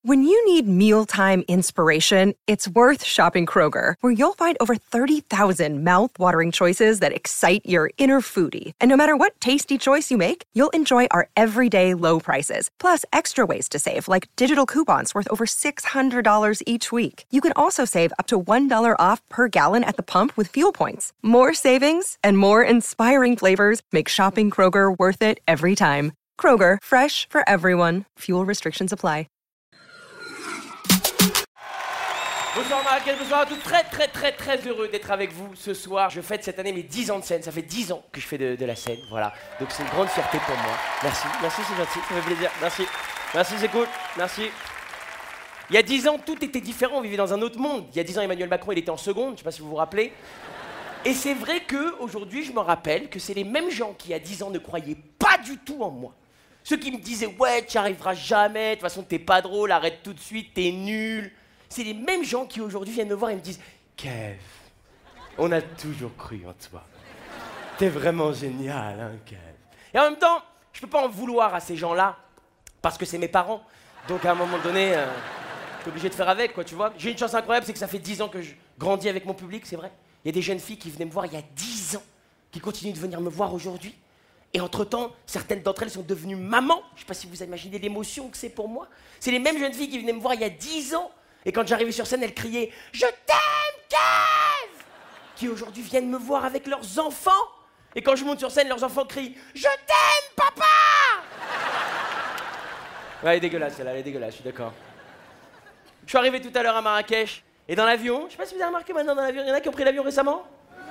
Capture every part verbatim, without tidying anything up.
When you need mealtime inspiration, it's worth shopping Kroger, where you'll find over thirty thousand mouth-watering choices that excite your inner foodie. And no matter what tasty choice you make, you'll enjoy our everyday low prices, plus extra ways to save, like digital coupons worth over six hundred dollars each week. You can also save up to one dollar off per gallon at the pump with fuel points. More savings and more inspiring flavors make shopping Kroger worth it every time. Kroger, fresh for everyone. Fuel restrictions apply. Bonsoir Marrakech, bonsoir à tous, très très très très heureux d'être avec vous ce soir. Je fête cette année mes dix ans de scène, ça fait dix ans que je fais de, de la scène, voilà. Donc c'est une grande fierté pour moi. Merci, merci, c'est gentil, ça fait plaisir, merci. Merci, c'est cool, merci. Il y a dix ans, tout était différent, on vivait dans un autre monde. Il y a dix ans, Emmanuel Macron, il était en seconde, je sais pas si vous vous rappelez. Et c'est vrai qu'aujourd'hui, je me rappelle que c'est les mêmes gens qui, il y a dix ans, ne croyaient pas du tout en moi. Ceux qui me disaient « Ouais, tu n'y arriveras jamais, de toute façon, t'es pas drôle, arrête tout de suite, t'es nul ». C'est les mêmes gens qui aujourd'hui viennent me voir et me disent « Kev, on a toujours cru en toi. T'es vraiment génial, hein, Kev ». Et en même temps, je peux pas en vouloir à ces gens-là, parce que c'est mes parents. Donc à un moment donné, euh, t'es obligé de faire avec, quoi, tu vois. J'ai une chance incroyable, c'est que ça fait dix ans que je grandis avec mon public, c'est vrai. Il y a des jeunes filles qui venaient me voir il y a dix ans, qui continuent de venir me voir aujourd'hui. Et entre-temps, certaines d'entre elles sont devenues mamans. Je sais pas si vous imaginez l'émotion que c'est pour moi. C'est les mêmes jeunes filles qui venaient me voir il y a dix ans. Et quand j'arrivais sur scène, elles criaient « Je t'aime, Kev !» qui aujourd'hui viennent me voir avec leurs enfants. Et quand je monte sur scène, leurs enfants crient « Je t'aime, papa !» Ouais, elle est dégueulasse, celle-là, elle est dégueulasse, je suis d'accord. Je suis arrivé tout à l'heure à Marrakech, et dans l'avion, je sais pas si vous avez remarqué maintenant dans l'avion, il y en a qui ont pris l'avion récemment ?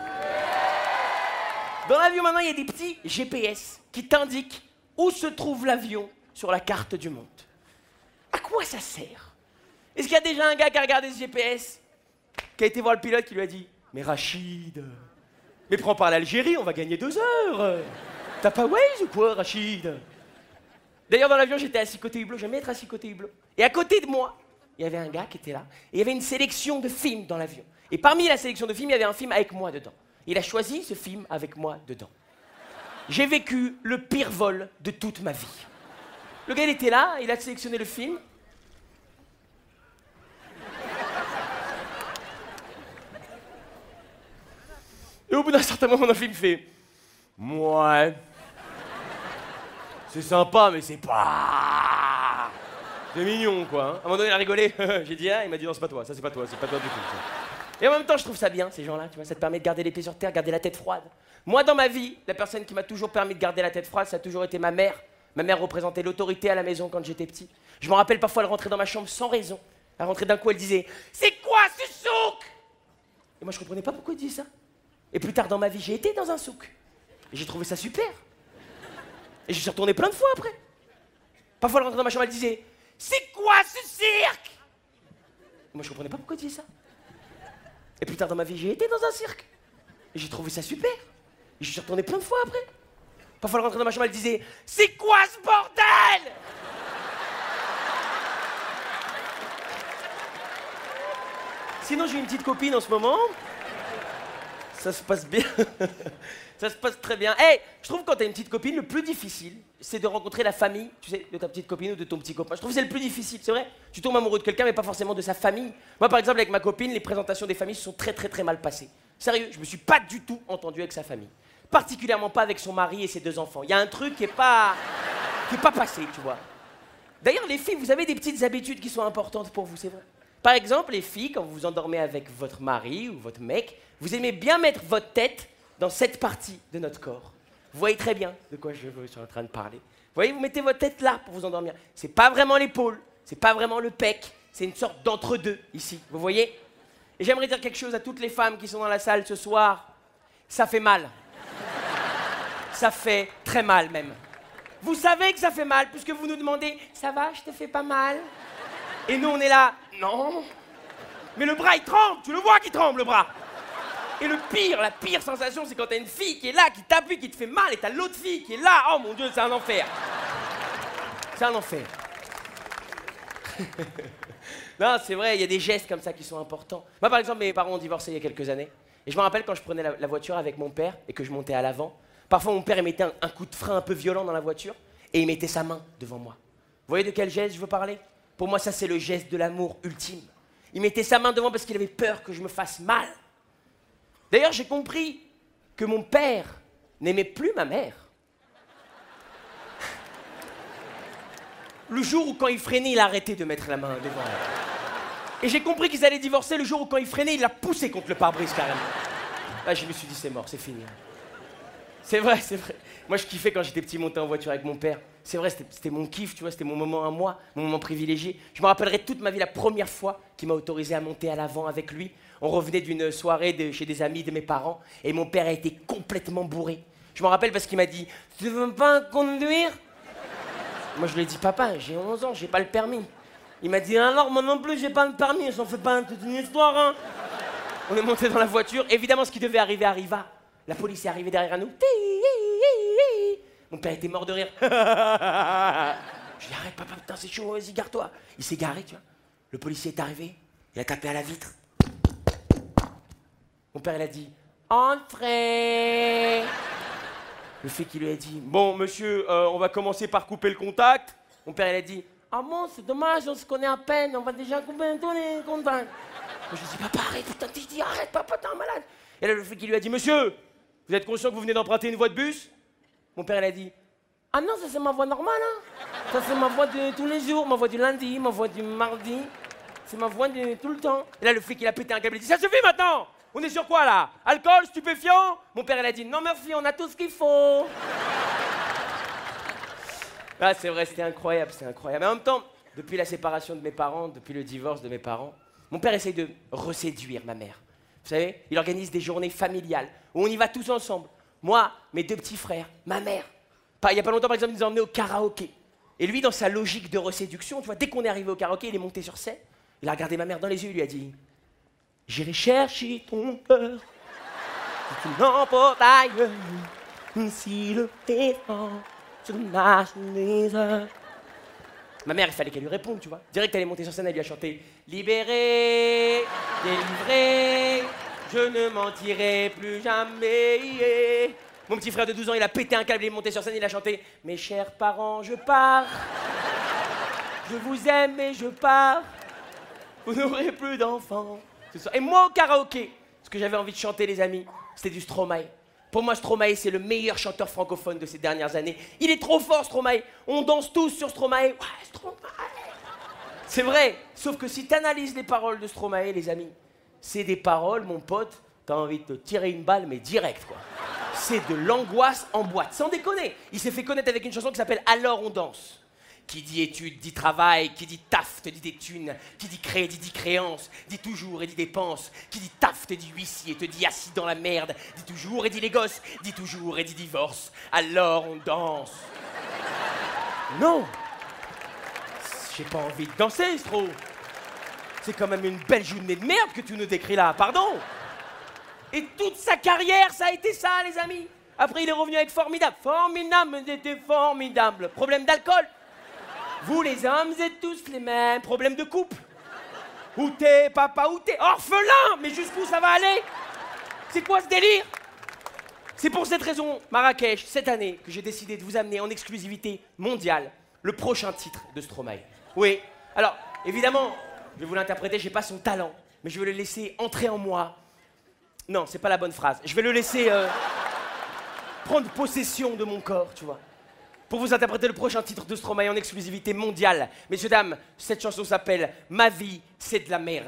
Dans l'avion maintenant, il y a des petits G P S qui t'indiquent où se trouve l'avion sur la carte du monde. À quoi ça sert ? Est-ce qu'il y a déjà un gars qui a regardé ce G P S, qui a été voir le pilote, qui lui a dit « Mais Rachid, mais prends par l'Algérie, on va gagner deux heures. T'as pas Waze ou quoi, Rachid ?» D'ailleurs, dans l'avion, j'étais assis côté hublot, j'aimais être assis côté hublot. Et à côté de moi, il y avait un gars qui était là, et il y avait une sélection de films dans l'avion. Et parmi la sélection de films, il y avait un film avec moi dedans. Il a choisi ce film avec moi dedans. J'ai vécu le pire vol de toute ma vie. Le gars, il était là, il a sélectionné le film. Et au bout d'un certain moment dans le film, il fait « Ouais, c'est sympa, mais c'est pas... C'est mignon, quoi. Hein. » À un moment donné, il a rigolé. J'ai dit « Ah », il m'a dit « Non, c'est pas toi, ça c'est pas toi, c'est pas toi du tout. » Et en même temps, je trouve ça bien, ces gens-là, tu vois, ça te permet de garder les pieds sur terre, garder la tête froide. Moi, dans ma vie, la personne qui m'a toujours permis de garder la tête froide, ça a toujours été ma mère. Ma mère représentait l'autorité à la maison quand j'étais petit. Je me rappelle parfois, elle rentrait dans ma chambre sans raison. Elle rentrait d'un coup, elle disait « C'est quoi ce souk ?» Et moi, je comprenais pas pourquoi elle disait ça. Et plus tard dans ma vie, j'ai été dans un souk. Et j'ai trouvé ça super. Et je suis retourné plein de fois après. Parfois, elle rentrait dans ma chambre, elle disait « C'est quoi ce cirque ?» Et moi, je comprenais pas pourquoi elle disait ça. Et plus tard dans ma vie, j'ai été dans un cirque. Et j'ai trouvé ça super. Et je suis retourné plein de fois après. Parfois, elle rentrait dans ma chambre, elle disait « C'est quoi ce bordel ?» Sinon, j'ai une petite copine en ce moment. Ça se passe bien. Ça se passe très bien. Hey, je trouve que quand t'as une petite copine, le plus difficile, c'est de rencontrer la famille, tu sais, de ta petite copine ou de ton petit copain. Je trouve que c'est le plus difficile, c'est vrai. Tu tombes amoureux de quelqu'un, mais pas forcément de sa famille. Moi, par exemple, avec ma copine, les présentations des familles se sont très, très, très mal passées. Sérieux, je me suis pas du tout entendu avec sa famille. Particulièrement pas avec son mari et ses deux enfants. Il y a un truc qui est pas... qui est pas passé, tu vois. D'ailleurs, les filles, vous avez des petites habitudes qui sont importantes pour vous, c'est vrai. Par exemple, les filles, quand vous vous endormez avec votre mari ou votre mec, vous aimez bien mettre votre tête dans cette partie de notre corps. Vous voyez très bien de quoi je suis en train de parler. Vous voyez, vous mettez votre tête là pour vous endormir. C'est pas vraiment l'épaule, c'est pas vraiment le pec, c'est une sorte d'entre-deux ici, vous voyez. Et j'aimerais dire quelque chose à toutes les femmes qui sont dans la salle ce soir. Ça fait mal. Ça fait très mal même. Vous savez que ça fait mal puisque vous nous demandez « Ça va, je te fais pas mal ?» Et nous on est là « Non !» Mais le bras il tremble, tu le vois qu'il tremble le bras. Et le pire, la pire sensation, c'est quand t'as une fille qui est là, qui t'appuie, qui te fait mal, et t'as l'autre fille qui est là. Oh mon Dieu, c'est un enfer. C'est un enfer. Non, c'est vrai, il y a des gestes comme ça qui sont importants. Moi, par exemple, mes parents ont divorcé il y a quelques années. Et je me rappelle quand je prenais la, la voiture avec mon père et que je montais à l'avant. Parfois, mon père, il mettait un, un coup de frein un peu violent dans la voiture et il mettait sa main devant moi. Vous voyez de quel geste je veux parler ? Pour moi, ça, c'est le geste de l'amour ultime. Il mettait sa main devant parce qu'il avait peur que je me fasse mal. D'ailleurs, j'ai compris que mon père n'aimait plus ma mère. Le jour où, quand il freinait, il a arrêté de mettre la main devant elle. Et j'ai compris qu'ils allaient divorcer le jour où, quand il freinait, il l'a poussé contre le pare-brise carrément. Là, je me suis dit, c'est mort, c'est fini. C'est vrai, c'est vrai. Moi, je kiffais quand j'étais petit monter en voiture avec mon père. C'est vrai, c'était, c'était mon kiff, tu vois, c'était mon moment à moi, mon moment privilégié. Je me rappellerai toute ma vie la première fois qu'il m'a autorisé à monter à l'avant avec lui. On revenait d'une soirée de, chez des amis de mes parents et mon père a été complètement bourré. Je me rappelle parce qu'il m'a dit « Tu veux pas conduire ?» Moi, je lui ai dit « Papa, j'ai onze ans, j'ai pas le permis. » Il m'a dit « Alors, moi non plus, j'ai pas le permis, j'en fais pas toute une histoire, hein !» On est monté dans la voiture. Évidemment, ce qui devait arriver arriva. La police est arrivée derrière nous. Mon père était mort de rire. Je lui ai dit, arrête papa, putain c'est chaud, vas-y, gare-toi. Il s'est garé, tu vois. Le policier est arrivé, il a tapé à la vitre. Mon père, il a dit, entrez. Le fait qu'il lui a dit, bon monsieur, euh, on va commencer par couper le contact. Mon père, il a dit, ah bon, c'est dommage, on se connaît à peine, on va déjà couper tous les contacts. Moi, je lui ai dit, papa, arrête, putain, je dis, arrête, papa, t'es un malade. Et là, le fait qu'il lui a dit, monsieur, vous êtes conscient que vous venez d'emprunter une voie de bus? Mon père, il a dit, ah non, ça c'est ma voix normale, hein. Ça c'est ma voix de tous les jours, ma voix du lundi, ma voix du mardi. C'est ma voix de tout le temps. Et là, le flic, il a pété un câble, il a dit, ça suffit maintenant. On est sur quoi, là? Alcool, stupéfiant? Mon père, il a dit, non merci, on a tout ce qu'il faut. Ah, c'est vrai, c'était incroyable, c'était incroyable. Mais en même temps, depuis la séparation de mes parents, depuis le divorce de mes parents, mon père essaye de reséduire ma mère. Vous savez, il organise des journées familiales où on y va tous ensemble. Moi, mes deux petits frères, ma mère. Il n'y a pas longtemps, par exemple, ils nous ont emmenés au karaoké. Et lui, dans sa logique de reséduction, tu vois, dès qu'on est arrivé au karaoké, il est monté sur scène, il a regardé ma mère dans les yeux, il lui a dit « J'irai chercher ton cœur, si tu l'emportes ailleurs, si le défend sur marche des heures. » Ma mère, il fallait qu'elle lui réponde, tu vois. Direct, elle est montée sur scène, elle lui a chanté « Libéré, délivré, je ne mentirai plus jamais. » Mon petit frère de douze ans, il a pété un câble, il est monté sur scène, il a chanté « Mes chers parents, je pars. Je vous aime et je pars. Vous n'aurez plus d'enfants. » Et moi, au karaoké, ce que j'avais envie de chanter, les amis, c'était du Stromae. Pour moi, Stromae, c'est le meilleur chanteur francophone de ces dernières années. Il est trop fort, Stromae. On danse tous sur Stromae. Ouais, Stromae. C'est vrai. Sauf que si tu analyses les paroles de Stromae, les amis, c'est des paroles, mon pote, t'as envie de te tirer une balle, mais direct, quoi. C'est de l'angoisse en boîte, sans déconner. Il s'est fait connaître avec une chanson qui s'appelle « Alors on danse ». Qui dit études, dit travail, qui dit taf, te dit des thunes, qui dit crédit, dit créance, dit toujours et dit dépense, qui dit taf, te dit huissier, te dit assis dans la merde, dit toujours et dit les gosses, dit toujours et dit divorce. Alors on danse. Non, j'ai pas envie de danser, Stro. C'est quand même une belle journée de merde que tu nous décris là, pardon. Et toute sa carrière, ça a été ça, les amis. Après, il est revenu avec Formidable. Formidable, c'était formidable. Problème d'alcool. Vous, les hommes, vous êtes tous les mêmes. Problème de couple. Où t'es, papa, où t'es? Orphelin. Mais jusqu'où ça va aller? C'est quoi ce délire? C'est pour cette raison, Marrakech, cette année, que j'ai décidé de vous amener en exclusivité mondiale le prochain titre de Stromae. Oui. Alors, évidemment, je vais vous l'interpréter, j'ai pas son talent, mais je vais le laisser entrer en moi. Non, c'est pas la bonne phrase. Je vais le laisser euh, prendre possession de mon corps, tu vois. Pour vous interpréter le prochain titre de Stromae en exclusivité mondiale. Messieurs, dames, cette chanson s'appelle « Ma vie, c'est de la merde ».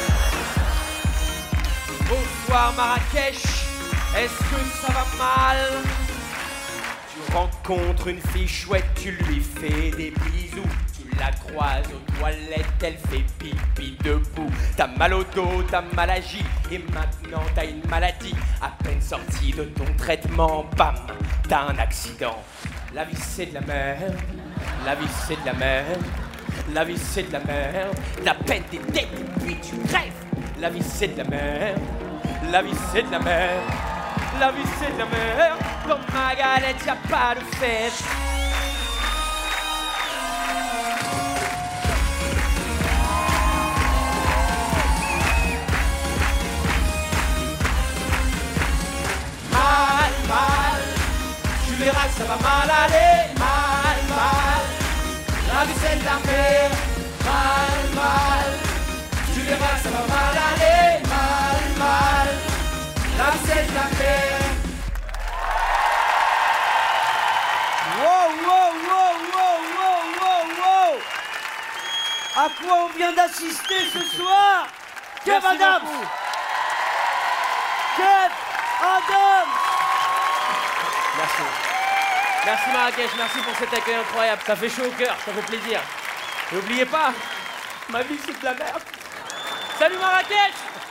Bonsoir Marrakech, est-ce que ça va mal? Tu rencontres une fille chouette, tu lui fais des bisous. Tu la croises aux toilettes, elle fait pipi debout. T'as mal au dos, t'as mal agi, et maintenant t'as une maladie. À peine sortie de ton traitement, bam, t'as un accident. La vie c'est de la merde, la vie c'est de la merde, la vie c'est de la merde. La peine des dettes et puis tu crèves. La vie c'est de la merde, la vie c'est de la merde, la vie c'est de la merde. Comme ma galette, y'a pas de fête. Mal, mal, tu verras que ça va mal aller. Mal, mal, la vie c'est de la merde. à quoi on vient d'assister ce soir. Kev Adams. Kev Adams. Merci. Merci Marrakech, merci pour cet accueil incroyable. Ça fait chaud au cœur, ça fait plaisir. N'oubliez pas, ma vie c'est de la merde. Salut Marrakech.